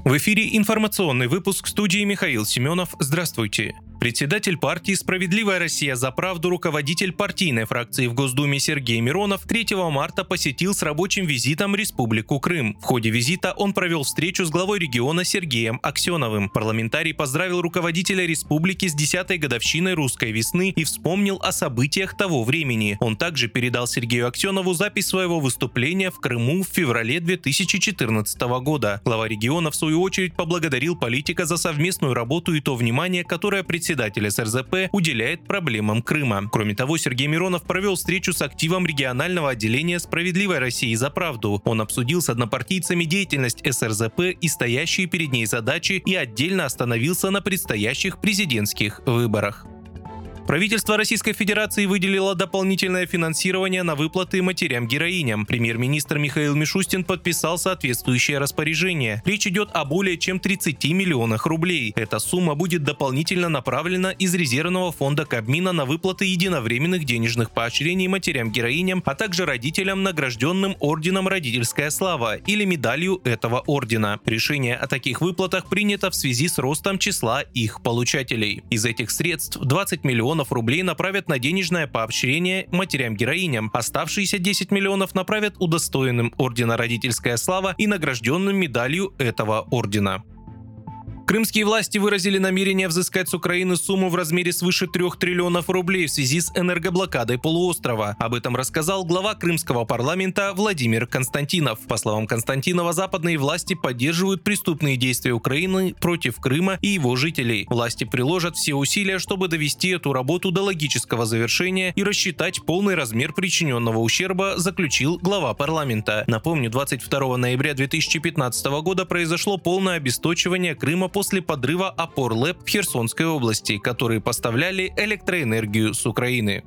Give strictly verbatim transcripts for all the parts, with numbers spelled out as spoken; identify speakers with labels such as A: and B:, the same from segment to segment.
A: В эфире информационный выпуск, в студии Михаил Семенов. Здравствуйте. Председатель партии «Справедливая Россия за правду», руководитель партийной фракции в Госдуме Сергей Миронов третьего марта посетил с рабочим визитом Республику Крым. В ходе визита он провел встречу с главой региона Сергеем Аксеновым. Парламентарий поздравил руководителя республики с десятой годовщиной русской весны и вспомнил о событиях того времени. Он также передал Сергею Аксенову запись своего выступления в Крыму в феврале две тысячи четырнадцатого года. Глава региона, в свою очередь, поблагодарил политика за совместную работу и то внимание, которое председатель Председатель эс эр зэ пэ уделяет проблемам Крыма. Кроме того, Сергей Миронов провел встречу с активом регионального отделения «Справедливой России за правду». Он обсудил с однопартийцами деятельность эс эр зэ пэ и стоящие перед ней задачи и отдельно остановился на предстоящих президентских выборах. Правительство Российской Федерации выделило дополнительное финансирование на выплаты матерям-героиням. Премьер-министр Михаил Мишустин подписал соответствующее распоряжение. Речь идет о более чем тридцати миллионах рублей. Эта сумма будет дополнительно направлена из резервного фонда Кабмина на выплаты единовременных денежных поощрений матерям-героиням, а также родителям, награжденным орденом «Родительская слава» или медалью этого ордена. Решение о таких выплатах принято в связи с ростом числа их получателей. Из этих средств двадцать миллионов рублей направят на денежное поощрение матерям-героиням. Оставшиеся десять миллионов направят удостоенным ордена «Родительская слава» и награжденным медалью этого ордена. Крымские власти выразили намерение взыскать с Украины сумму в размере свыше трех триллионов рублей в связи с энергоблокадой полуострова. Об этом рассказал глава крымского парламента Владимир Константинов. По словам Константинова, западные власти поддерживают преступные действия Украины против Крыма и его жителей. Власти приложат все усилия, чтобы довести эту работу до логического завершения и рассчитать полный размер причиненного ущерба, заключил глава парламента. Напомню, двадцать второго ноября две тысячи пятнадцатого года произошло полное обесточивание Крыма после подрыва опор ЛЭП в Херсонской области, которые поставляли электроэнергию с Украины.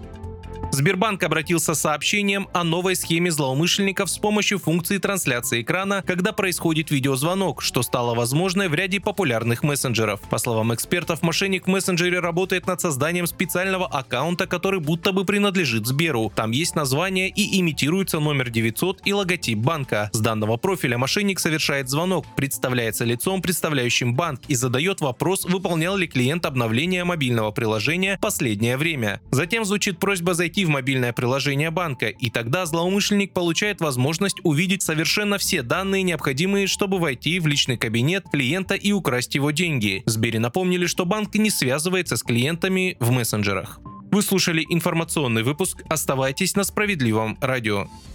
A: Сбербанк обратился с сообщением о новой схеме злоумышленников с помощью функции трансляции экрана, когда происходит видеозвонок, что стало возможно в ряде популярных мессенджеров. По словам экспертов, мошенник в мессенджере работает над созданием специального аккаунта, который будто бы принадлежит Сберу. Там есть название и имитируется номер девятьсот и логотип банка. С данного профиля мошенник совершает звонок, представляется лицом, представляющим банк, и задает вопрос, выполнял ли клиент обновление мобильного приложения в последнее время. Затем звучит просьба зайти в мобильное приложение банка, и тогда злоумышленник получает возможность увидеть совершенно все данные, необходимые, чтобы войти в личный кабинет клиента и украсть его деньги. В Сбере напомнили, что банк не связывается с клиентами в мессенджерах. Вы слушали информационный выпуск. Оставайтесь на Справедливом радио.